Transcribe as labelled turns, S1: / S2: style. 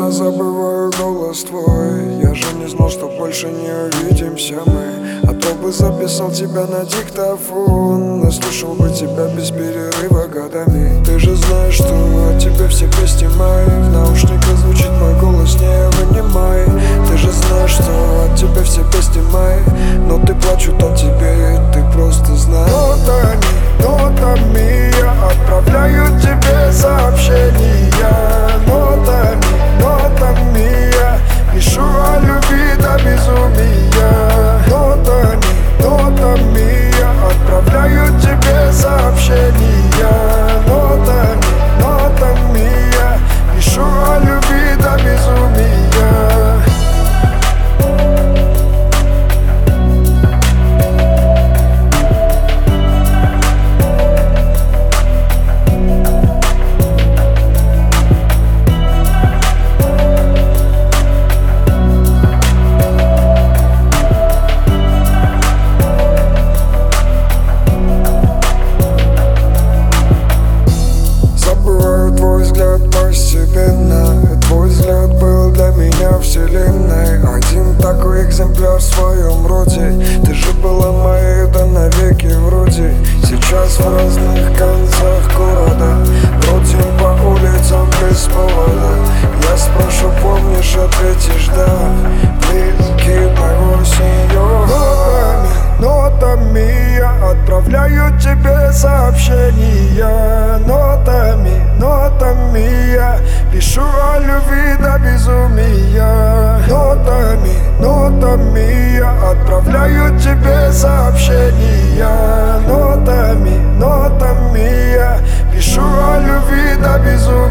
S1: Я забываю голос твой. Я же не знал, что больше не увидимся мы. А то бы записал тебя на диктофон, но слушал бы тебя без перерыва годами. Ты же знаешь, что от тебя все песни мои. В наушниках звучит мой голос, не вынимай. Ты же знаешь, что от тебя все песни мои. Но ты плачут о тебе, и ты просто знаешь. Нотами я отправляю тебе сообщения. Нотами я пишу о любви до безумия. Нотами я отправляю тебе сообщения. Нотами я пишу о любви до безумия. Твой взгляд был для меня вселенной. Один такой экземпляр в своем роде. Ты же была моей, да навеки вроде. Сейчас в разных концах города бродим по улицам без повода. Я спрошу, помнишь, ответишь да. Please keep my voice in your heart. Нотами я отправляю тебе сообщения. Нотами я пишу о любви до безумия. Нотами я отправляю тебе сообщения. Нотами я пишу о любви до безумия.